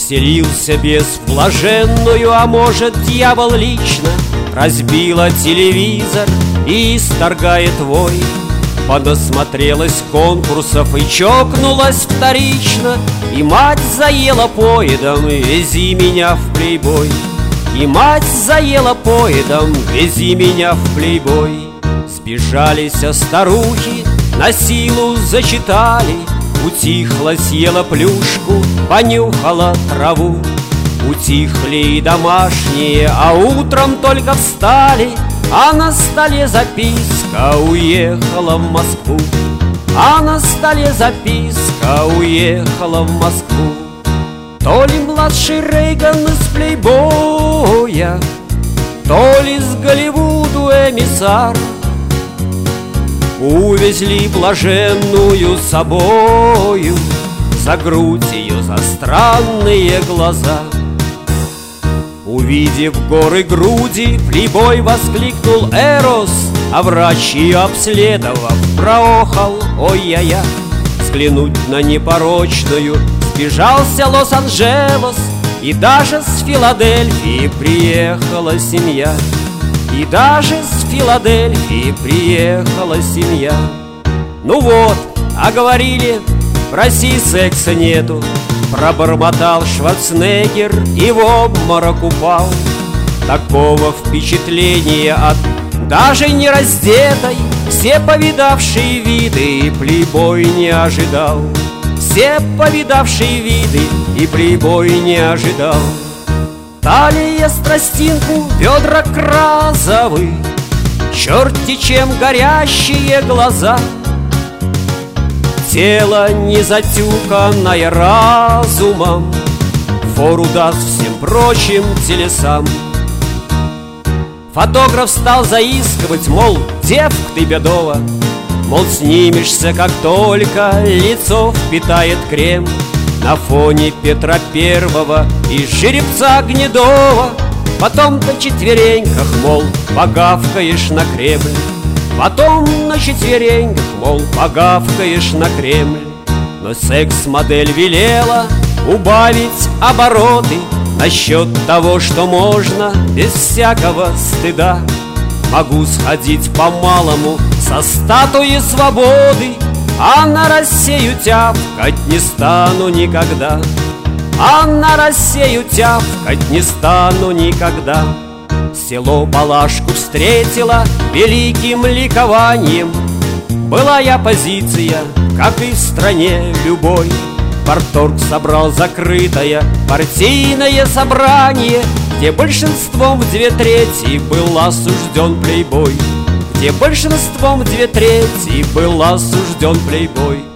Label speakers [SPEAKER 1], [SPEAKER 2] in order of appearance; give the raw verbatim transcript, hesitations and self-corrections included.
[SPEAKER 1] Вселился бес в блаженную, а может, дьявол лично. Разбила телевизор и исторгает вой. Подосмотрелась конкурсов и чокнулась вторично. И мать заела поедом: вези меня в плейбой. И мать заела поедом: вези меня в плейбой. Сбежались старухи, на силу зачитали. Утихла, съела плюшку, понюхала траву. Утихли и домашние, а утром только встали, а на столе записка: уехала в Москву. А на столе записка: уехала в Москву. То ли младший Рейган из плейбоя, то ли с Голливуду эмиссар. Увезли блаженную с собою, за грудь ее, за странные глаза. Увидев горы груди, плейбой воскликнул Эрос, а врач, ее обследовав, проохал: ой-я-я. Взглянуть на непорочную сбежался Лос-Анджелес, и даже с Филадельфии приехала семья. И даже с Филадельфии приехала семья. Ну вот, а говорили, в России секса нету. Пробормотал Шварценеггер и в обморок упал. Такого впечатления от даже не раздетой все повидавшие виды и плейбой не ожидал. Все повидавшие виды и плейбой не ожидал. Талия страстинку, бедра кразовы, черти чем горящие глаза. Тело не затюканное разумом фору даст всем прочим телесам. Фотограф стал заискивать, мол, девка ты бедова, мол, снимешься, как только лицо впитает крем. На фоне Петра Первого и жеребца гнедого. Потом на четвереньках, мол, погавкаешь на Кремль. Потом на четвереньках, мол, погавкаешь на Кремль. Но секс-модель велела убавить обороты насчет того, что можно без всякого стыда. Могу сходить по-малому со статуи свободы, а на Россию тявкать не стану никогда. А на Россию тявкать не стану никогда. Село Балашку встретило великим ликованием. Былая позиция, как и в стране любой. Парторг собрал закрытое партийное собрание, где большинством в две трети был осужден плейбой. Где большинством в две трети был осужден плейбой.